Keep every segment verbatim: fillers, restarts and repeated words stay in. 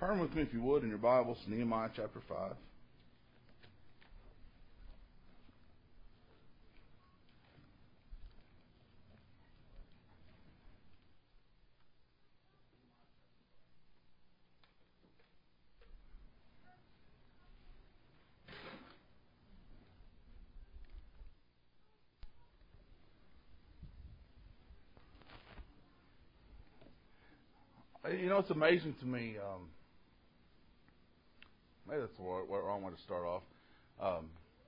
Turn with me, if you would, in your Bibles to Nehemiah chapter five. You know, it's amazing to me. Um, maybe that's the wrong way to start off. Um,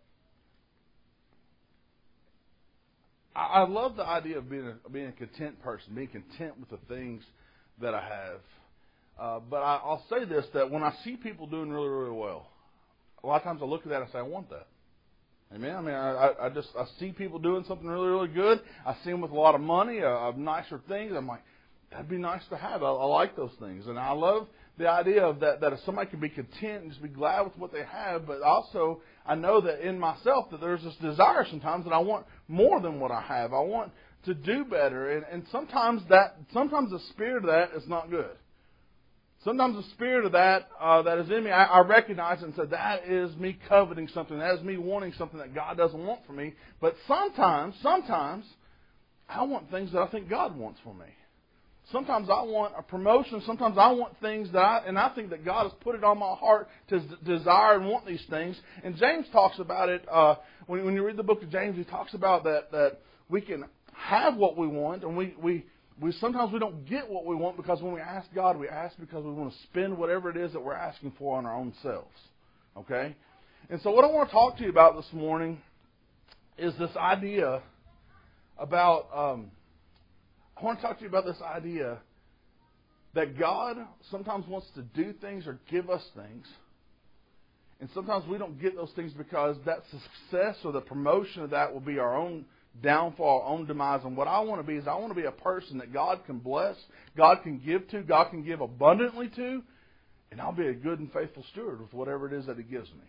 I, I love the idea of being a, being a content person, being content with the things that I have. Uh, but I, I'll say this, that when I see people doing really, really well, a lot of times I look at that and say, I want that. Amen. I mean, I, I just I see people doing something really, really good. I see them with a lot of money, uh, nicer things. I'm like, that'd be nice to have. I, I like those things. And I love the idea of that, that if somebody can be content and just be glad with what they have, but also I know that in myself that there's this desire sometimes that I want more than what I have. I want to do better. And, and sometimes that, sometimes the spirit of that is not good. Sometimes the spirit of that uh, that is in me, I, I recognize it and say, that is me coveting something. That is me wanting something that God doesn't want for me. But sometimes, sometimes, I want things that I think God wants for me. Sometimes I want a promotion. Sometimes I want things that I, and I think that God has put it on my heart to desire and want these things. And James talks about it, uh, when, when you read the book of James, he talks about that, that we can have what we want, and we, we, we sometimes we don't get what we want because when we ask God, we ask because we want to spend whatever it is that we're asking for on our own selves. Okay? And so what I want to talk to you about this morning is this idea about... Um, I want to talk to you about this idea that God sometimes wants to do things or give us things. And sometimes we don't get those things because that success or the promotion of that will be our own downfall, our own demise. And what I want to be is I want to be a person that God can bless, God can give to, God can give abundantly to, and I'll be a good and faithful steward with whatever it is that He gives me.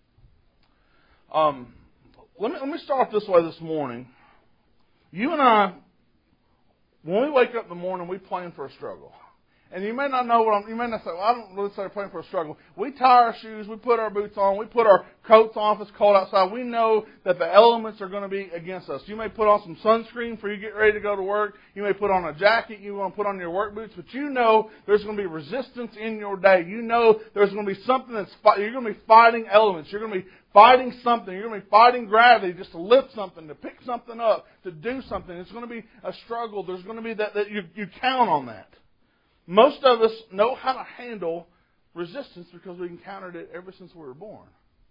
Um, let me, let me start off this way this morning. You and I... When we wake up in the morning, we plan for a struggle. And you may not know what I'm, you may not say, well, I don't really say plan for a struggle. We tie our shoes, we put our boots on, we put our coats on if it's cold outside. We know that the elements are going to be against us. You may put on some sunscreen before you get ready to go to work. You may put on a jacket, you want to put on your work boots, but you know there's going to be resistance in your day. You know there's going to be something that's, you're going to be fighting elements. You're going to be fighting something. You're going to be fighting gravity just to lift something, to pick something up, to do something. It's going to be a struggle. There's going to be that, that you, you count on that. Most of us know how to handle resistance because we encountered it ever since we were born.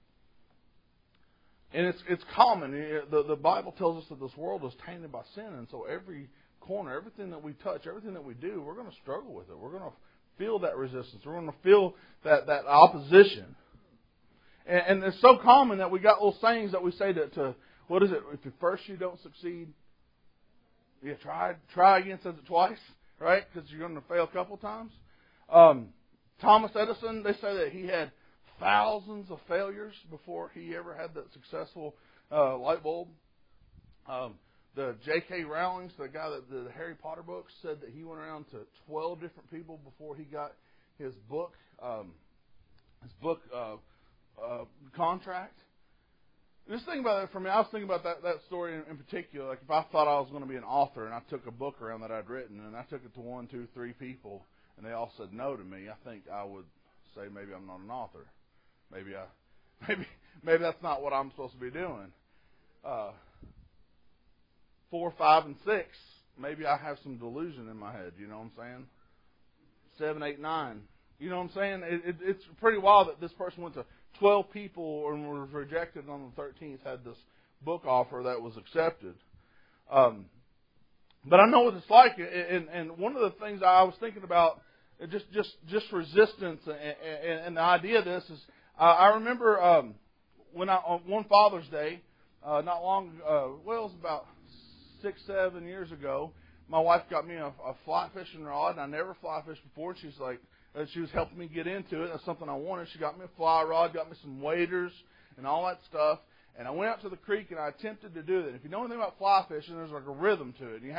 And it's it's common. The, the Bible tells us that this world is tainted by sin, and so every corner, everything that we touch, everything that we do, we're going to struggle with it. We're going to feel that resistance. We're going to feel that, that opposition. And, and it's so common that we got little sayings that we say to, to what is it? If at first you don't succeed, yeah, try try again, says it twice. Right? Because you're going to fail a couple times. Um, Thomas Edison, they say that he had thousands of failures before he ever had that successful uh, light bulb. Um, the J K Rowling, the guy that did the Harry Potter books, said that he went around to twelve different people before he got his book, um, his book uh, uh, contract. Just think about it for me. I was thinking about that, that story in, in particular. Like if I thought I was going to be an author and I took a book around that I'd written and I took it to one, two, three people and they all said no to me, I think I would say maybe I'm not an author. Maybe I, maybe maybe that's not what I'm supposed to be doing. Uh, four, five, and six, maybe I have some delusion in my head. You know what I'm saying? Seven, eight, nine. You know what I'm saying? It, it, it's pretty wild that this person went to twelve people and was rejected on the thirteenth, had this book offer that was accepted. Um, but I know what it's like, and, and one of the things I was thinking about, just just, just resistance, and, and, and the idea of this is, uh, I remember um, when I on one Father's Day, uh, not long, uh, well, it was about six, seven years ago, my wife got me a, a fly fishing rod, and I never fly fished before, and she's like, she was helping me get into it. That's something I wanted. She got me a fly rod, got me some waders, and all that stuff. And I went out to the creek and I attempted to do that. If you know anything about fly fishing, there's like a rhythm to it. You have to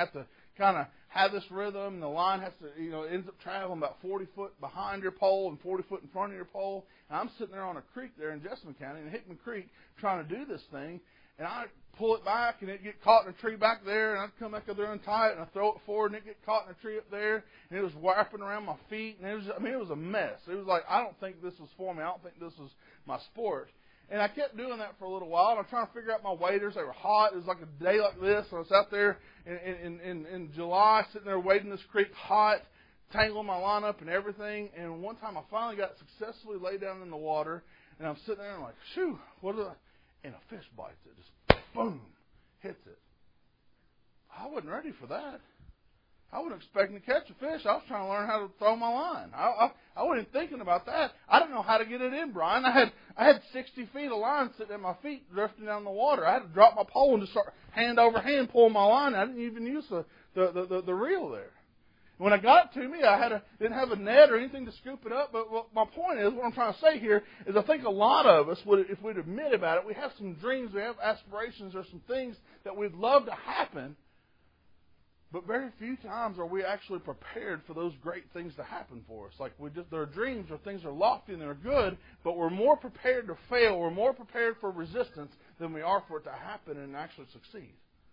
kind of have this rhythm, and the line has to, you know, it ends up traveling about forty foot behind your pole and forty foot in front of your pole. And I'm sitting there on a creek there in Jessamine County, in Hickman Creek, trying to do this thing, and I pull it back, and it get caught in a tree back there, and I'd come back up there and untie it, and I throw it forward, and it get caught in a tree up there, and it was wrapping around my feet, and it was, I mean, it was a mess. It was like, I don't think this is for me. I don't think this is my sport. And I kept doing that for a little while, and I'm trying to figure out my waders. They were hot. It was like a day like this. I was out there in, in, in, in July, sitting there wading this creek, hot, tangling my line up and everything. And one time I finally got successfully laid down in the water, and I'm sitting there and I'm like, shoo, what is that? And a fish bites it. Just boom, hits it. I wasn't ready for that. I wasn't expecting to catch a fish. I was trying to learn how to throw my line. I, I, I wasn't thinking about that. I didn't know how to get it in, Brian. I had I had sixty feet of line sitting at my feet drifting down the water. I had to drop my pole and just start hand over hand pulling my line. I didn't even use the, the, the, the, the reel there. When I got it to me, I had a, didn't have a net or anything to scoop it up. But what my point is, what I'm trying to say here is I think a lot of us, would, if we'd admit about it, we have some dreams, we have aspirations, there's some things that we'd love to happen. But very few times are we actually prepared for those great things to happen for us. Like we just, there are dreams or things are lofty and they're good, but we're more prepared to fail. We're more prepared for resistance than we are for it to happen and actually succeed.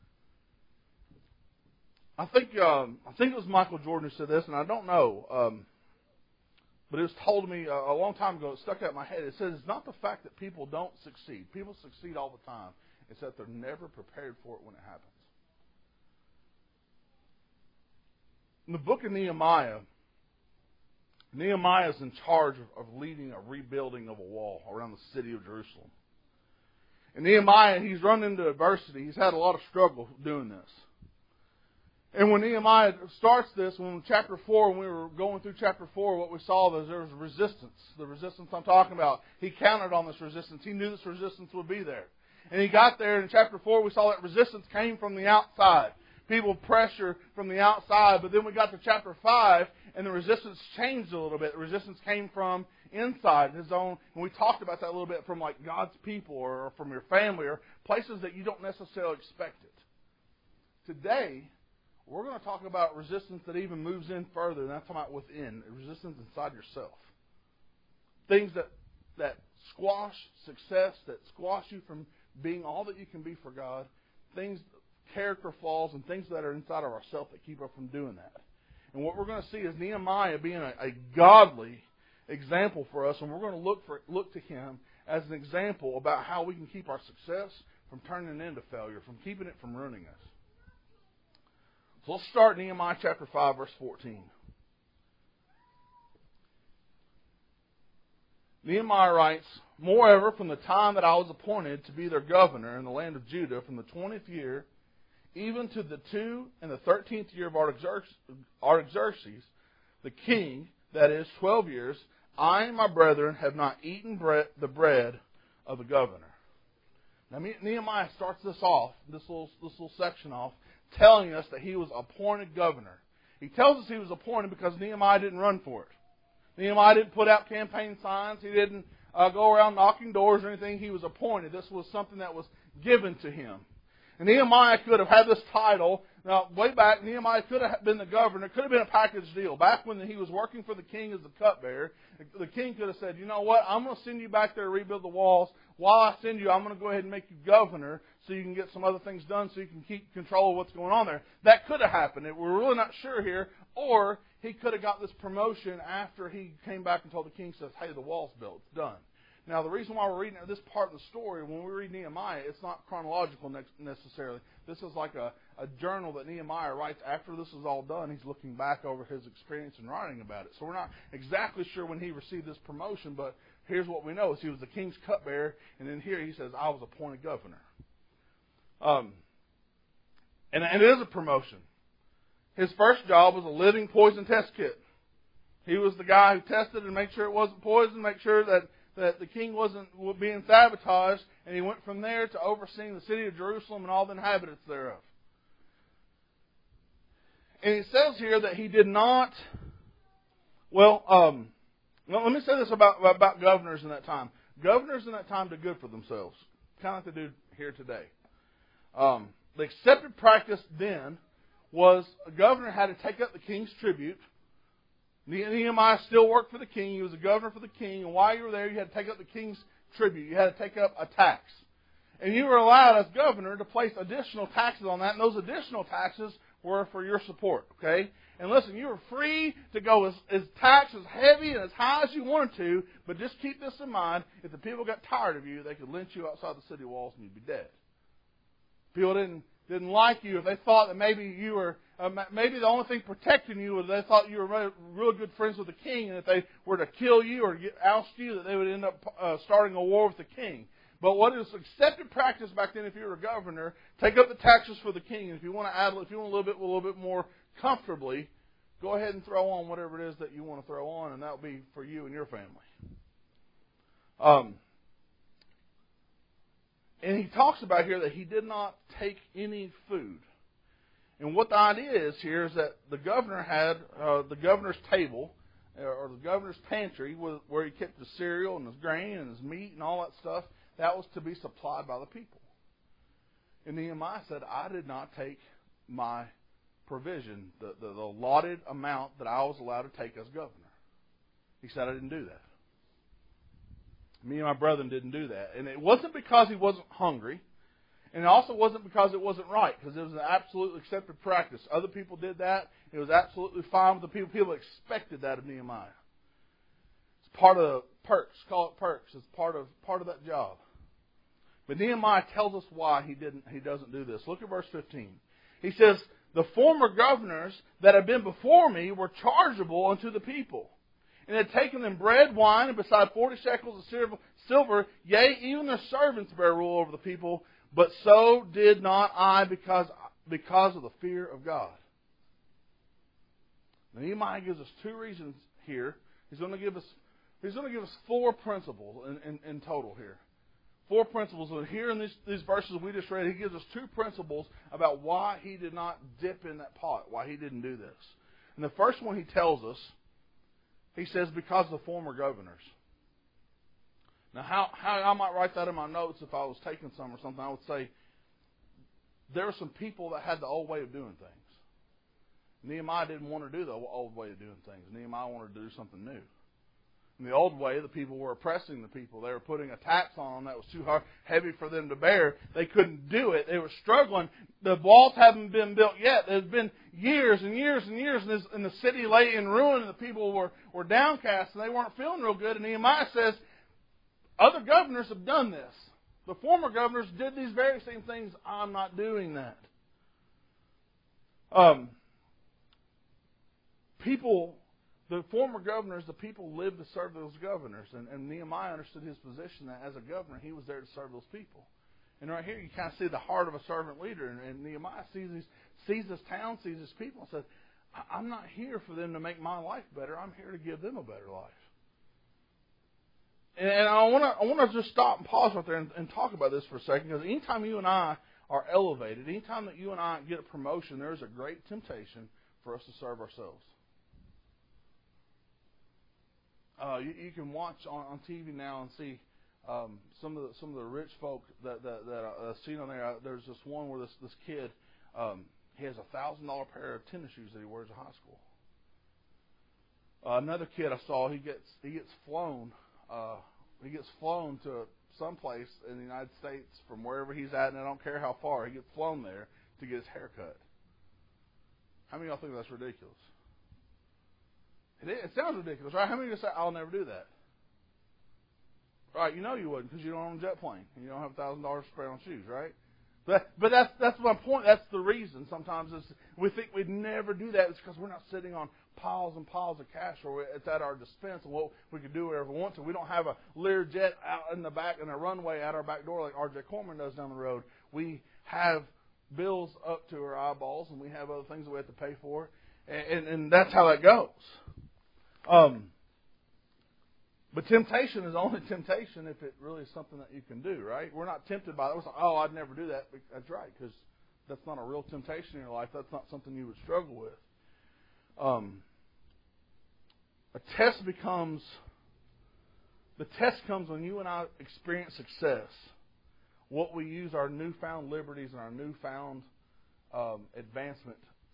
I think um, I think it was Michael Jordan who said this, and I don't know, um, but it was told to me a, a long time ago. It stuck out in my head. It says it's not the fact that people don't succeed. People succeed all the time. It's that they're never prepared for it when it happens. In the book of Nehemiah, Nehemiah is in charge of, of leading a rebuilding of a wall around the city of Jerusalem. And Nehemiah, he's run into adversity. He's had a lot of struggle doing this. And when Nehemiah starts this, when chapter four, when we were going through chapter four, what we saw was there was resistance. The resistance I'm talking about. He counted on this resistance. He knew this resistance would be there. And he got there, and in chapter four, we saw that resistance came from the outside. People pressure from the outside, but then we got to chapter five, and the resistance changed a little bit. The resistance came from inside, his own, and we talked about that a little bit, from like God's people or from your family or places that you don't necessarily expect it. Today, we're going to talk about resistance that even moves in further, and that's talking about within, resistance inside yourself. Things that, that squash success, that squash you from being all that you can be for God, things, character flaws, and things that are inside of ourselves that keep us from doing that. And what we're going to see is Nehemiah being a, a godly example for us, and we're going to look for look to him as an example about how we can keep our success from turning into failure, from keeping it from ruining us. So let's start Nehemiah chapter five, verse fourteen. Nehemiah writes, "Moreover, from the time that I was appointed to be their governor in the land of Judah, from the twentieth year, even to the two and the thirteenth year of Artaxerxes, the king, that is, twelve years, I and my brethren have not eaten bread, the bread of the governor." Now Nehemiah starts this off, this little, this little section off, telling us that he was appointed governor. He tells us he was appointed because Nehemiah didn't run for it. Nehemiah didn't put out campaign signs. He didn't uh, go around knocking doors or anything. He was appointed. This was something that was given to him. And Nehemiah could have had this title. Now, way back, Nehemiah could have been the governor. It could have been a package deal. Back when he was working for the king as the cupbearer, the king could have said, you know what, I'm going to send you back there to rebuild the walls. While I send you, I'm going to go ahead and make you governor so you can get some other things done so you can keep control of what's going on there. That could have happened. We're really not sure here. Or he could have got this promotion after he came back and told the king, says, hey, the wall's built. It's done. Now, the reason why we're reading this part of the story, when we read Nehemiah, it's not chronological necessarily. This is like a, a journal that Nehemiah writes after this is all done. He's looking back over his experience and writing about it. So we're not exactly sure when he received this promotion, but here's what we know. Is he was the king's cupbearer, and then here he says, I was appointed governor. Um, and, and it is a promotion. His first job was a living poison test kit. He was the guy who tested and made sure it wasn't poison, make sure that that the king wasn't being sabotaged, and he went from there to overseeing the city of Jerusalem and all the inhabitants thereof. And it says here that he did not, well, um, well let me say this about, about governors in that time. Governors in that time did good for themselves, kind of like they do here today. Um, the accepted practice then was a governor had to take up the king's tribute. Nehemiah still worked for the king. He was a governor for the king. And while you were there, you had to take up the king's tribute. You had to take up a tax. And you were allowed as governor to place additional taxes on that. And those additional taxes were for your support. Okay? And listen, you were free to go as, as tax as heavy and as high as you wanted to. But just keep this in mind. If the people got tired of you, they could lynch you outside the city walls and you'd be dead. People didn't didn't like you if they thought that maybe you were uh, maybe the only thing protecting you was they thought you were really, really good friends with the king, and if they were to kill you or get, oust you, that they would end up uh, starting a war with the king. But what is accepted practice back then, if you were a governor, take up the taxes for the king, and if you want to add, if you want a little bit, a little bit more comfortably, go ahead and throw on whatever it is that you want to throw on, and that will be for you and your family. Um. And he talks about here that he did not take any food. And what the idea is here is that the governor had uh, the governor's table, or the governor's pantry, where he kept his cereal and his grain and his meat and all that stuff. That was to be supplied by the people. And Nehemiah said, I did not take my provision, the, the, the allotted amount that I was allowed to take as governor. He said, I didn't do that. Me and my brethren didn't do that. And it wasn't because he wasn't hungry. And it also wasn't because it wasn't right. Because it was an absolutely accepted practice. Other people did that. It was absolutely fine with the people. People expected that of Nehemiah. It's part of the perks. Call it perks. It's part of part of that job. But Nehemiah tells us why he didn't. He doesn't do this. Look at verse fifteen. He says, the former governors that have been before me were chargeable unto the people, and had taken them bread, wine, and beside forty shekels of silver, yea, even their servants bear rule over the people. But so did not I, because, because of the fear of God. Now, Nehemiah gives us two reasons here. He's going to give us, he's going to give us four principles in, in, in total here. Four principles. And here in these, these verses we just read, he gives us two principles about why he did not dip in that pot, why he didn't do this. And the first one he tells us, he says, because of the former governors. Now, how, how I might write that in my notes if I was taking some or something, I would say there were some people that had the old way of doing things. Nehemiah didn't want to do the old way of doing things. Nehemiah wanted to do something new. In the old way, the people were oppressing the people. They were putting a tax on them that was too hard, heavy for them to bear. They couldn't do it. They were struggling. The walls haven't been built yet. There's been years and years and years, and, this, and the city lay in ruin, and the people were, were downcast, and they weren't feeling real good. And Nehemiah says, other governors have done this. The former governors did these very same things. I'm not doing that. Um, people... The former governors, the people lived to serve those governors. And, and Nehemiah understood his position that as a governor, he was there to serve those people. And right here, you kind of see the heart of a servant leader. And, and Nehemiah sees, these, sees this town, sees his people, and says, I'm not here for them to make my life better. I'm here to give them a better life. And, and I want to I want to just stop and pause right there and, and talk about this for a second. Because anytime you and I are elevated, anytime that you and I get a promotion, there is a great temptation for us to serve ourselves. Uh, you, you can watch on, on T V now and see um, some of the some of the rich folk that that, that I've seen on there. Uh, there's this one where this this kid um, he has a thousand dollar pair of tennis shoes that he wears in high school. Uh, another kid I saw, he gets he gets flown uh, he gets flown to someplace in the United States from wherever he's at, and I don't care how far, he gets flown there to get his hair cut. How many of y'all think that's ridiculous? It, it sounds ridiculous, right? How many of you say, I'll never do that? Right, you know you wouldn't because you don't own a jet plane and you don't have a thousand dollars to spare on shoes, right? But but that's that's my point. That's the reason. Sometimes it's, we think we'd never do that. It's because we're not sitting on piles and piles of cash, or it's at our dispense, and what we can do whatever we want to. We don't have a Learjet out in the back and a runway at our back door like R J Corman does down the road. We have bills up to our eyeballs, and we have other things that we have to pay for, and and, and that's how that goes. Um. But temptation is only temptation if it really is something that you can do, right? We're not tempted by it. We're like, oh, I'd never do that. But that's right, because that's not a real temptation in your life. That's not something you would struggle with. Um, a test becomes, the test comes when you and I experience success. What we use our newfound liberties and our newfound um, advancement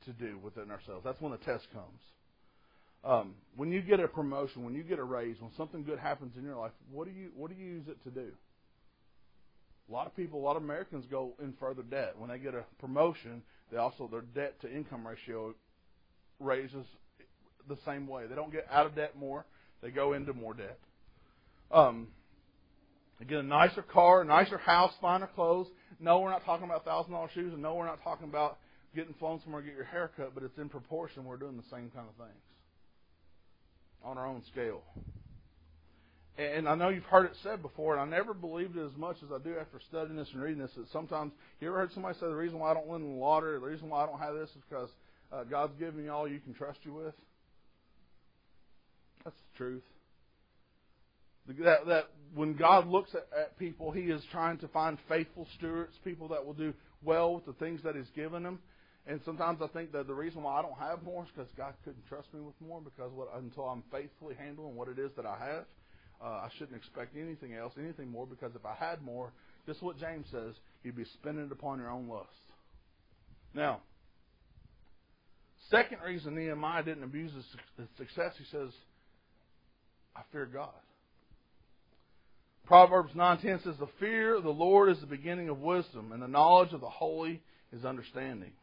to do within ourselves. That's when the test comes. Um, when you get a promotion, when you get a raise, when something good happens in your life, what do you what do you use it to do? A lot of people, a lot of Americans go in further debt. When they get a promotion, they also their debt to income ratio raises the same way. They don't get out of debt more; they go into more debt. Um, they get a nicer car, a nicer house, finer clothes. No, we're not talking about thousand dollar shoes, and no, we're not talking about getting flown somewhere to get your hair cut. But it's in proportion. We're doing the same kind of things on our own scale. And I know you've heard it said before, and I never believed it as much as I do after studying this and reading this, that sometimes, you ever heard somebody say the reason why I don't win the lottery, the reason why I don't have this is because uh, God's given me all you can trust you with? That's the truth. That, that when God looks at, at people, He is trying to find faithful stewards, people that will do well with the things that He's given them. And sometimes I think that the reason why I don't have more is because God couldn't trust me with more, because what, until I'm faithfully handling what it is that I have, uh, I shouldn't expect anything else, anything more, because if I had more, this is what James says, you'd be spending it upon your own lust. Now, second reason Nehemiah didn't abuse his success, he says, I fear God. Proverbs nine ten says, the fear of the Lord is the beginning of wisdom, and the knowledge of the holy is understanding.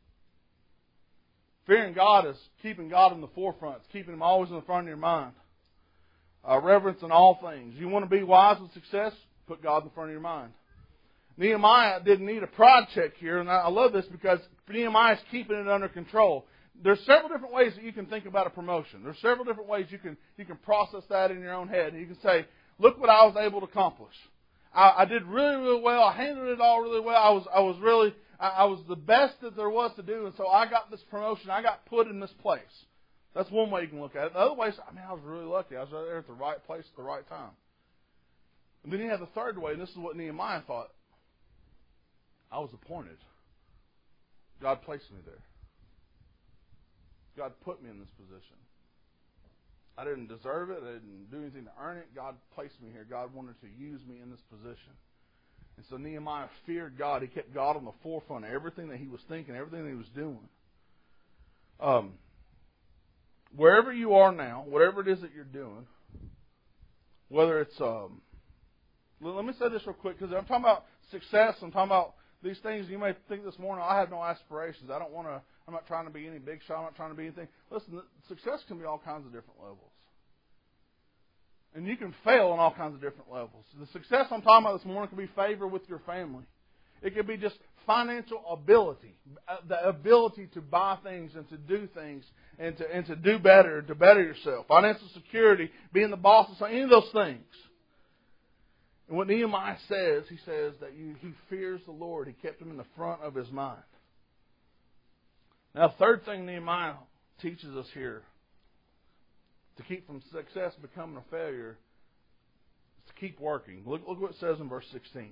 Fearing God is keeping God in the forefront. It's keeping Him always in the front of your mind. Uh, reverence in all things. You want to be wise with success? Put God in the front of your mind. Nehemiah didn't need a pride check here, and I love this because Nehemiah is keeping it under control. There's several different ways that you can think about a promotion. There's several different ways you can you can process that in your own head. You can say, look what I was able to accomplish. I, I did really, really well. I handled it all really well. I was I was really... I was the best that there was to do, and so I got this promotion. I got put in this place. That's one way you can look at it. The other way is, I mean, I was really lucky. I was right there at the right place at the right time. And then you have the third way, and this is what Nehemiah thought. I was appointed. God placed me there. God put me in this position. I didn't deserve it. I didn't do anything to earn it. God placed me here. God wanted to use me in this position. And so Nehemiah feared God. He kept God on the forefront of everything that he was thinking, everything that he was doing. Um, wherever you are now, whatever it is that you're doing, whether it's, um, let me say this real quick, because I'm talking about success. I'm talking about these things. You may think this morning, I have no aspirations. I don't want to, I'm not trying to be any big shot. I'm not trying to be anything. Listen, success can be all kinds of different levels. And you can fail on all kinds of different levels. The success I'm talking about this morning can be favor with your family. It could be just financial ability, the ability to buy things and to do things and to and to do better, to better yourself. Financial security, being the boss of something, any of those things. And what Nehemiah says, he says that you, he fears the Lord. He kept him in the front of his mind. Now, the third thing Nehemiah teaches us here, to keep from success becoming a failure, is to keep working. Look, look what it says in verse sixteen.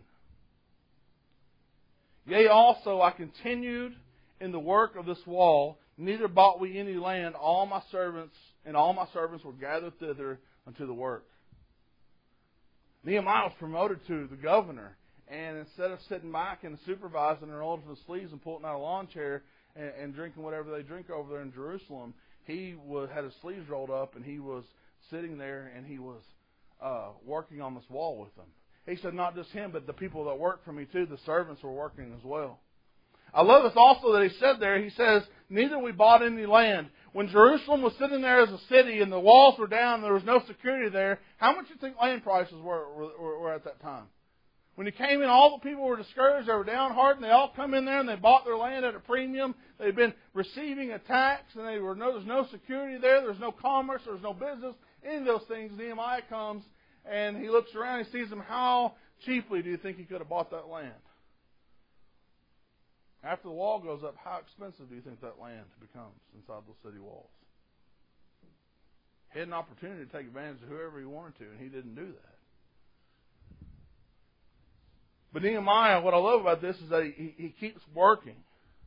Yea, also I continued in the work of this wall, neither bought we any land. All my servants and all my servants were gathered thither unto the work. Nehemiah was promoted to the governor, and instead of sitting back and supervising and rolling from the sleeves and pulling out a lawn chair and, and drinking whatever they drink over there in Jerusalem, he was, had his sleeves rolled up, and he was sitting there, and he was uh, working on this wall with them. He said not just him, but the people that worked for me too, the servants were working as well. I love this also that he said there, he says, neither we bought any land. When Jerusalem was sitting there as a city and the walls were down and there was no security there, how much do you think land prices were, were, were at that time? When he came in, all the people were discouraged. They were downhearted, and they all come in there and they bought their land at a premium. They'd been receiving a tax, and they were no, there's no security there. There's no commerce. There's no business. Any of those things. Nehemiah comes, and he looks around and he sees them. How cheaply do you think he could have bought that land? After the wall goes up, how expensive do you think that land becomes inside those city walls? He had an opportunity to take advantage of whoever he wanted to, and he didn't do that. But Nehemiah, what I love about this is that he, he keeps working.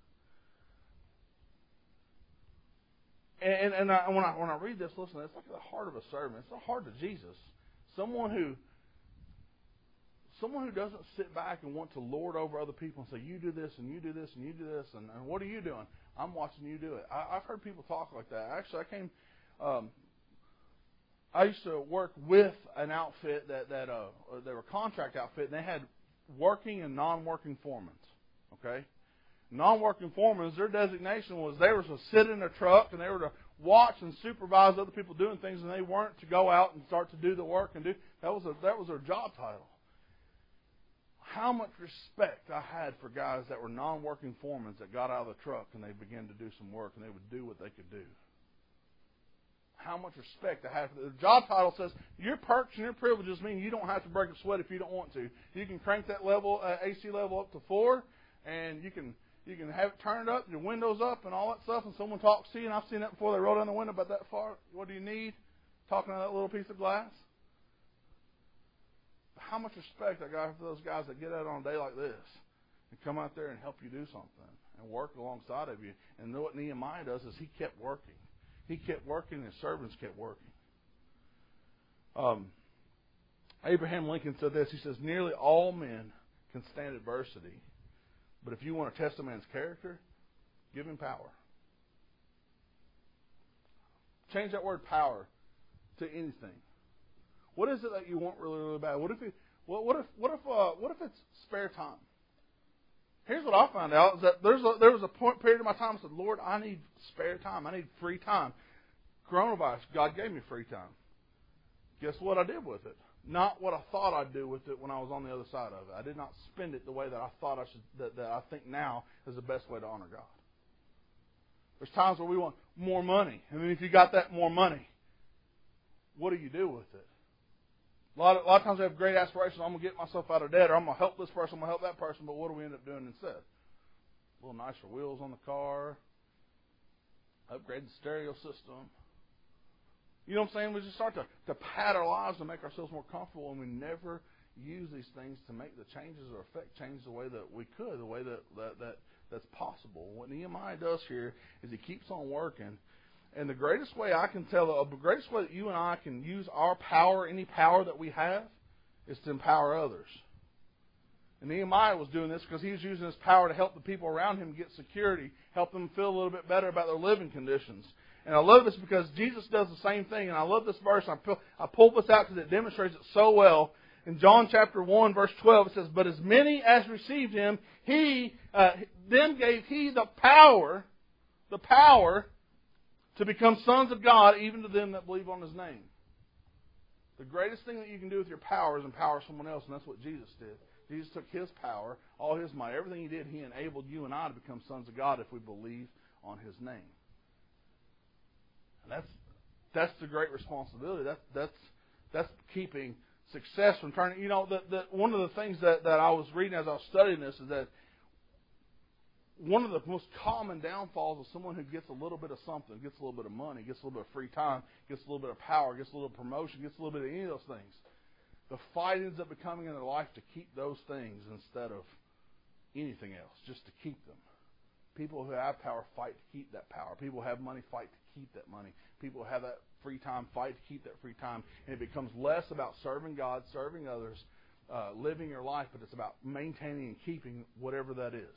And, and I, when I when I read this, listen, it's like the heart of a servant. It's the heart of Jesus. Someone who someone who doesn't sit back and want to lord over other people and say, you do this and you do this and you do this, and, and what are you doing? I'm watching you do it. I, I've heard people talk like that. Actually, I came. Um, I used to work with an outfit that that uh, they were a contract outfit, and they had working and non-working foremen. Okay, non-working foremen, their designation was they were to sit in a truck and they were to watch and supervise other people doing things, and they weren't to go out and start to do the work and do that was a, that was their job title. How much respect I had for guys that were non-working foremen that got out of the truck and they began to do some work and they would do what they could do. How much respect I have for the job title says your perks and your privileges mean you don't have to break a sweat if you don't want to. You can crank that level uh, A C level up to four, and you can you can have it turned up, your windows up, and all that stuff. And someone talks to you, and I've seen that before. They roll down the window about that far. What do you need? Talking to that little piece of glass. How much respect I got for those guys that get out on a day like this and come out there and help you do something and work alongside of you. And what Nehemiah does is he kept working. He kept working, and his servants kept working. Um, Abraham Lincoln said this. He says, nearly all men can stand adversity, but if you want to test a man's character, give him power. Change that word power to anything. What is it that you want really, really bad? What if it, what, what if what if uh, what if it's spare time? Here's what I found out is that there's a, there was a point period of my time I said, Lord, I need spare time. I need free time. Coronavirus, God gave me free time. Guess what I did with it? Not what I thought I'd do with it when I was on the other side of it. I did not spend it the way that I thought I should, that, that I think now is the best way to honor God. There's times where we want more money. And then if you got that more money, what do you do with it? A lot of, a lot of times we have great aspirations. I'm going to get myself out of debt, or I'm going to help this person, I'm going to help that person. But what do we end up doing instead? A little nicer wheels on the car, upgrade the stereo system. You know what I'm saying? We just start to, to pad our lives and make ourselves more comfortable, and we never use these things to make the changes or affect change the way that we could, the way that, that, that that's possible. What Nehemiah does here is he keeps on working. And the greatest way I can tell, the greatest way that you and I can use our power, any power that we have, is to empower others. And Nehemiah was doing this because he was using his power to help the people around him get security, help them feel a little bit better about their living conditions. And I love this because Jesus does the same thing. And I love this verse. I, pull, I pulled this out because it demonstrates it so well. In John chapter one, verse twelve, it says, but as many as received him, he uh, then gave he the power, the power to become sons of God, even to them that believe on his name. The greatest thing that you can do with your power is empower someone else, and that's what Jesus did. Jesus took his power, all his might, everything he did, he enabled you and I to become sons of God if we believe on his name. And that's that's the great responsibility. That's that's that's keeping success from turning. You know, that that one of the things that, that I was reading as I was studying this is that one of the most common downfalls of someone who gets a little bit of something, gets a little bit of money, gets a little bit of free time, gets a little bit of power, gets a little promotion, gets a little bit of any of those things. The fight ends up becoming in their life to keep those things instead of anything else, just to keep them. People who have power fight to keep that power. People who have money fight to keep that money. People who have that free time fight to keep that free time. And it becomes less about serving God, serving others, uh, living your life, but it's about maintaining and keeping whatever that is.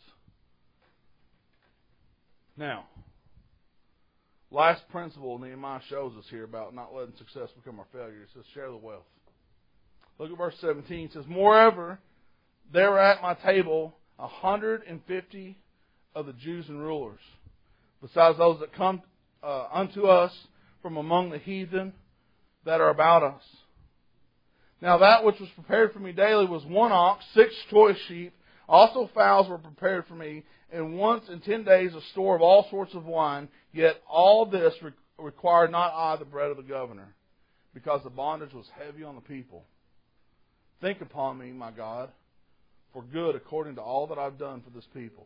Now, last principle Nehemiah shows us here about not letting success become our failure. It says, share the wealth. Look at verse seventeen. It says, moreover, there were at my table a hundred and fifty of the Jews and rulers, besides those that come uh, unto us from among the heathen that are about us. Now that which was prepared for me daily was one ox, six choice sheep. Also fowls were prepared for me, and once in ten days a store of all sorts of wine. Yet all this re- required not I the bread of the governor, because the bondage was heavy on the people. Think upon me, my God, for good according to all that I've done for this people.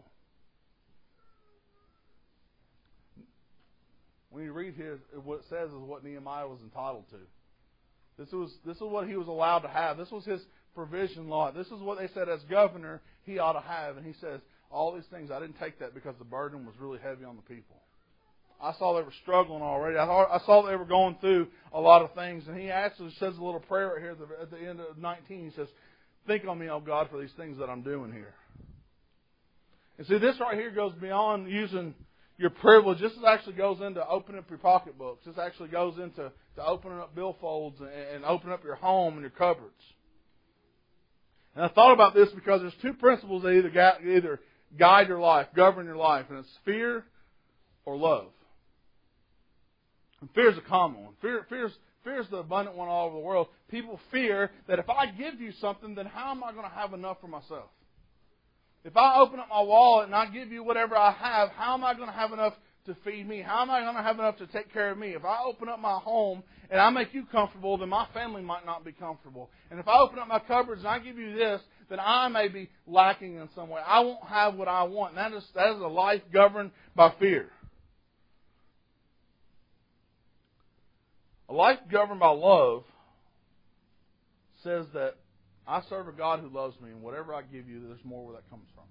When you read here, what it says is what Nehemiah was entitled to. This was this is what he was allowed to have. This was his provision law. This is what they said as governor he ought to have. And he says, all these things, I didn't take that because the burden was really heavy on the people. I saw they were struggling already. I, thought, I saw they were going through a lot of things. And he actually says a little prayer right here at the, at the end of nineteen. He says, think on me, O God, for these things that I'm doing here. And see, this right here goes beyond using your privilege. This actually goes into opening up your pocketbooks. This actually goes into to opening up billfolds and, and opening up your home and your cupboards. And I thought about this because there's two principles that either guide, either guide your life, govern your life, and it's fear or love. And fear is a common one. Fear, fear, is, fear is the abundant one all over the world. People fear that if I give you something, then how am I going to have enough for myself? If I open up my wallet and I give you whatever I have, how am I going to have enough to feed me? How am I going to have enough to take care of me? If I open up my home and I make you comfortable, then my family might not be comfortable. And if I open up my cupboards and I give you this, then I may be lacking in some way. I won't have what I want. And that is, that is a life governed by fear. A life governed by love says that I serve a God who loves me, and whatever I give you, there's more where that comes from.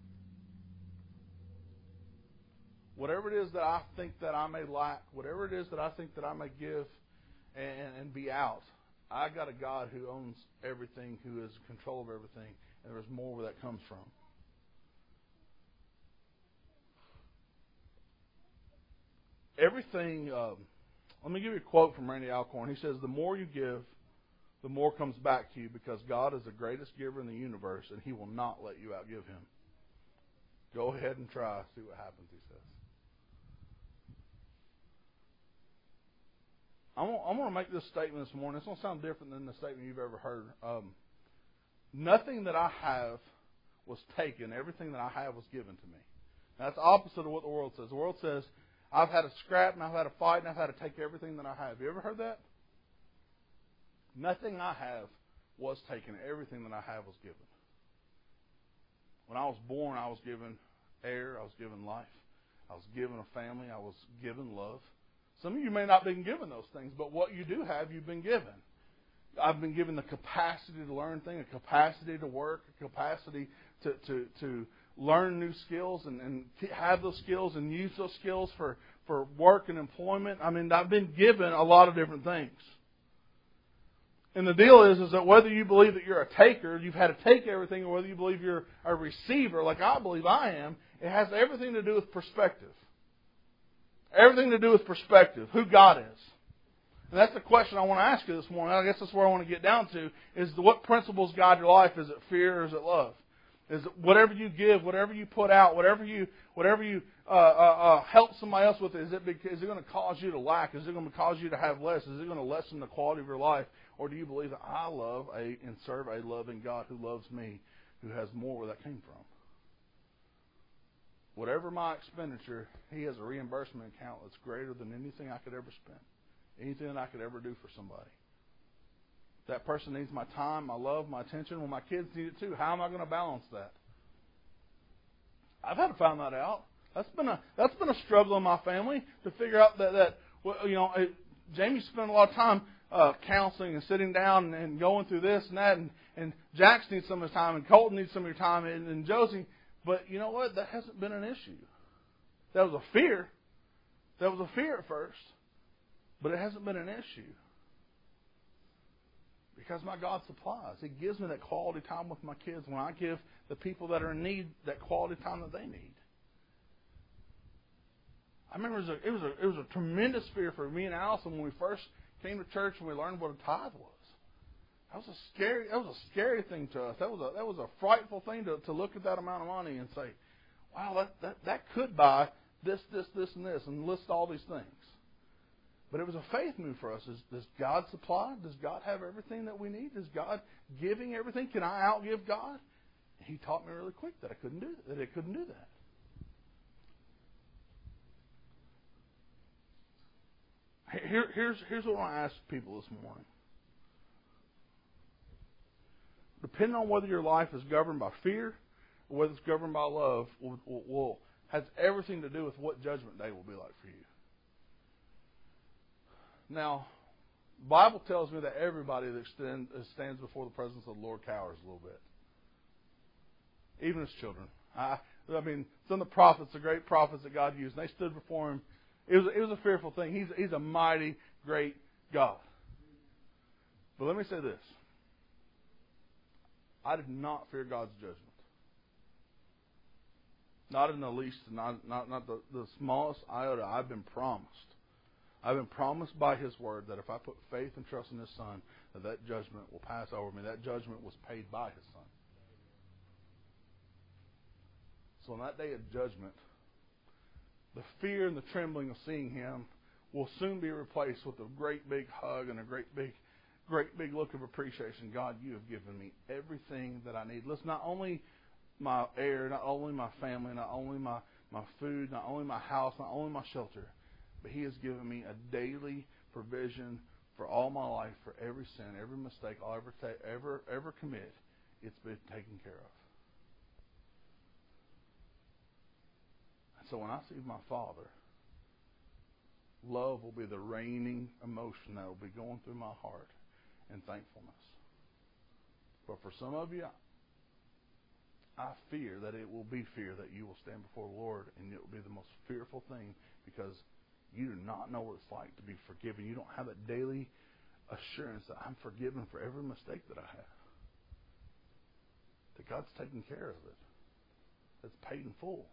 Whatever it is that I think that I may lack, whatever it is that I think that I may give and, and be out, I got a God who owns everything, who is in control of everything, and there's more where that comes from. Everything, um, let me give you a quote from Randy Alcorn. He says, the more you give, the more comes back to you, because God is the greatest giver in the universe, and He will not let you outgive Him. Go ahead and try. See what happens, he says. I'm going to make this statement this morning. It's going to sound different than the statement you've ever heard. Um, nothing that I have was taken. Everything that I have was given to me. Now, that's the opposite of what the world says. The world says, I've had a scrap, and I've had a fight, and I've had to take everything that I have. You ever heard that? Nothing I have was taken. Everything that I have was given. When I was born, I was given air. I was given life. I was given a family. I was given love. Some of you may not have been given those things, but what you do have, you've been given. I've been given the capacity to learn things, a capacity to work, a capacity to, to, to learn new skills and, and have those skills and use those skills for, for work and employment. I mean, I've been given a lot of different things. And the deal is, is that whether you believe that you're a taker, you've had to take everything, or whether you believe you're a receiver, like I believe I am, it has everything to do with perspective. Everything to do with perspective, who God is. And that's the question I want to ask you this morning. I guess that's where I want to get down to, is what principles guide your life? Is it fear or is it love? Is it whatever you give, whatever you put out, whatever you whatever you uh, uh, uh, help somebody else with, is it, is it going to cause you to lack? Is it going to cause you to have less? Is it going to lessen the quality of your life? Or do you believe that I love a and serve a loving God who loves me, who has more where that came from? Whatever my expenditure, He has a reimbursement account that's greater than anything I could ever spend. Anything that I could ever do for somebody. That person needs my time, my love, my attention. Well, my kids need it too. How am I going to balance that? I've had to find that out. That's been a that's been a struggle in my family to figure out that, that well, you know, it, Jamie spent a lot of time uh, counseling and sitting down and, and going through this and that. And, and Jax needs some of his time, and Colton needs some of your time, and, and Josie. But you know what? That hasn't been an issue. That was a fear. That was a fear at first. But it hasn't been an issue. Because my God supplies. He gives me that quality time with my kids when I give the people that are in need that quality time that they need. I remember it was a, it was a, it was a tremendous fear for me and Allison when we first came to church and we learned what a tithe was. That was a scary. That was a scary thing to us. That was a that was a frightful thing to, to look at that amount of money and say, "Wow, that, that that could buy this, this, this, and this," and list all these things. But it was a faith move for us. Is, does God supply? Does God have everything that we need? Is God giving everything? Can I outgive God? And He taught me really quick that I couldn't do that. That it couldn't do that. Here, here's here's what I want to ask people this morning. Depending on whether your life is governed by fear or whether it's governed by love, will, will, will has everything to do with what Judgment Day will be like for you. Now, the Bible tells me that everybody that stand, stands before the presence of the Lord cowers a little bit. Even His children. I, I mean, some of the prophets, the great prophets that God used, they stood before Him. It was, it was a fearful thing. He's, he's a mighty, great God. But let me say this. I did not fear God's judgment. Not in the least, not not, not the, the smallest iota. I've been promised. I've been promised by His Word that if I put faith and trust in His Son, that that judgment will pass over me. That judgment was paid by His Son. So on that day of judgment, the fear and the trembling of seeing Him will soon be replaced with a great big hug and a great big, great big look of appreciation. God, you have given me everything that I need. Listen, not only my air, not only my family, not only my, my food, not only my house, not only my shelter, but He has given me a daily provision for all my life, for every sin, every mistake I'll ever take, ever ever commit. It's been taken care of. And so when I see my Father, love will be the reigning emotion that will be going through my heart, and thankfulness. But for some of you, I fear that it will be fear that you will stand before the Lord, and it will be the most fearful thing, because you do not know what it's like to be forgiven. You don't have that daily assurance that I'm forgiven for every mistake that I have. That God's taking care of it. It's paid in full.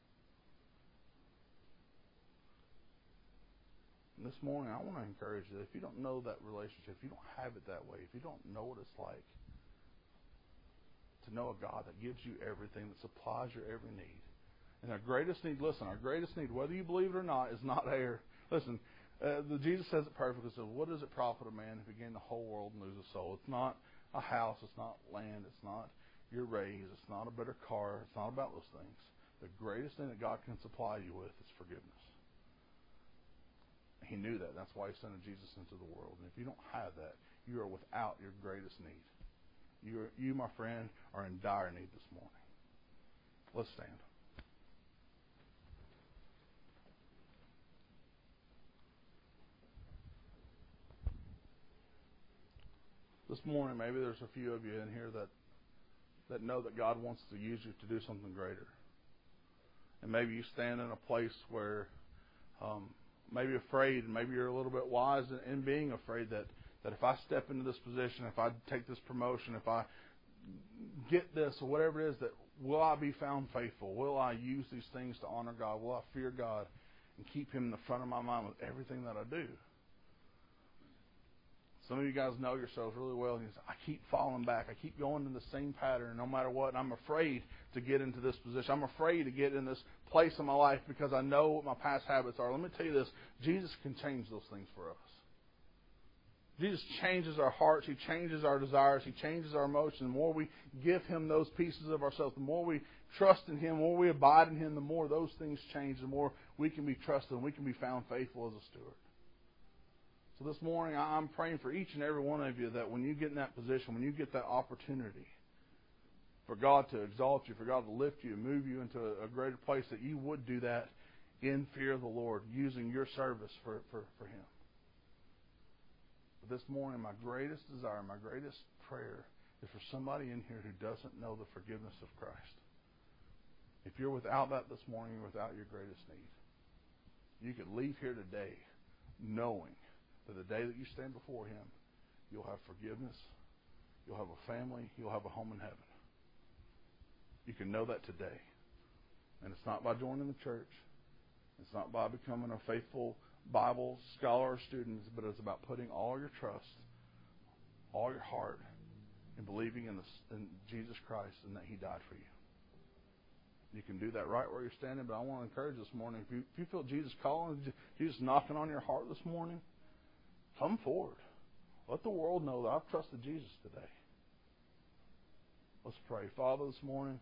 And this morning, I want to encourage you that if you don't know that relationship, if you don't have it that way, if you don't know what it's like to know a God that gives you everything, that supplies your every need. And our greatest need, listen, our greatest need, whether you believe it or not, is not air. Listen, uh, the, Jesus says it perfectly. He says, what does it profit a man if he gain the whole world and lose a soul? It's not a house. It's not land. It's not your raise. It's not a better car. It's not about those things. The greatest thing that God can supply you with is forgiveness. He knew that. That's why He sent Jesus into the world. And if you don't have that, you are without your greatest need. You, are, you, my friend, are in dire need this morning. Let's stand. This morning, maybe there's a few of you in here that that know that God wants to use you to do something greater. And maybe you stand in a place where um, maybe afraid, and maybe you're a little bit wise in, in being afraid that, that if I step into this position, if I take this promotion, if I get this or whatever it is, that will I be found faithful? Will I use these things to honor God? Will I fear God and keep Him in the front of my mind with everything that I do? Some of you guys know yourselves really well. And you say, I keep falling back. I keep going in the same pattern no matter what. And I'm afraid to get into this position. I'm afraid to get in this place in my life because I know what my past habits are. Let me tell you this. Jesus can change those things for us. Jesus changes our hearts. He changes our desires. He changes our emotions. The more we give Him those pieces of ourselves, the more we trust in Him, the more we abide in Him, the more those things change, the more we can be trusted and we can be found faithful as a steward. So this morning, I'm praying for each and every one of you that when you get in that position, when you get that opportunity for God to exalt you, for God to lift you and move you into a greater place, that you would do that in fear of the Lord, using your service for, for, for Him. But this morning, my greatest desire, my greatest prayer is for somebody in here who doesn't know the forgiveness of Christ. If you're without that this morning, you're without your greatest need. You could leave here today knowing that the day that you stand before Him, you'll have forgiveness, you'll have a family, you'll have a home in heaven. You can know that today. And it's not by joining the church. It's not by becoming a faithful Bible scholar or student, but it's about putting all your trust, all your heart, in believing in, the, in Jesus Christ and that He died for you. You can do that right where you're standing, but I want to encourage this morning, if you, if you feel Jesus calling, Jesus knocking on your heart this morning, come forward. Let the world know that I've trusted Jesus today. Let's pray. Father, this morning,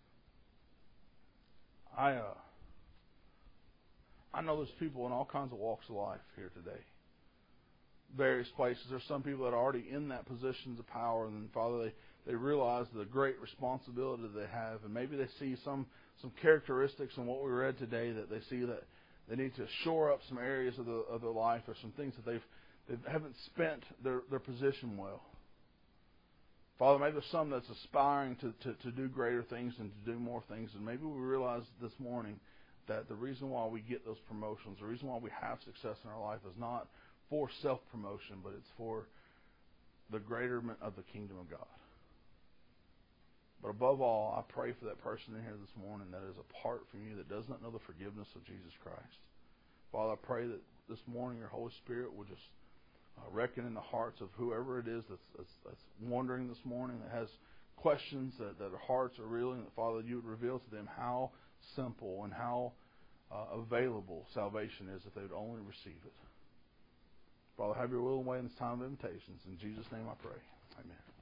I uh, I know there's people in all kinds of walks of life here today. Various places. There's some people that are already in that positions of power, and then, Father, they, they realize the great responsibility that they have, and maybe they see some, some characteristics in what we read today that they see that they need to shore up some areas of, the, of their life or some things that they've They haven't spent their, their position well. Father, maybe there's some that's aspiring to, to, to do greater things and to do more things. And maybe we realize this morning that the reason why we get those promotions, the reason why we have success in our life is not for self-promotion, but it's for the greaterment of the kingdom of God. But above all, I pray for that person in here this morning that is apart from you, that does not know the forgiveness of Jesus Christ. Father, I pray that this morning your Holy Spirit will just uh, reckon in the hearts of whoever it is that's, that's, that's wondering this morning, that has questions, that, that their hearts are reeling, that, Father, you would reveal to them how simple and how uh, available salvation is if they would only receive it. Father, have your will and way in this time of invitations. In Jesus' name I pray. Amen.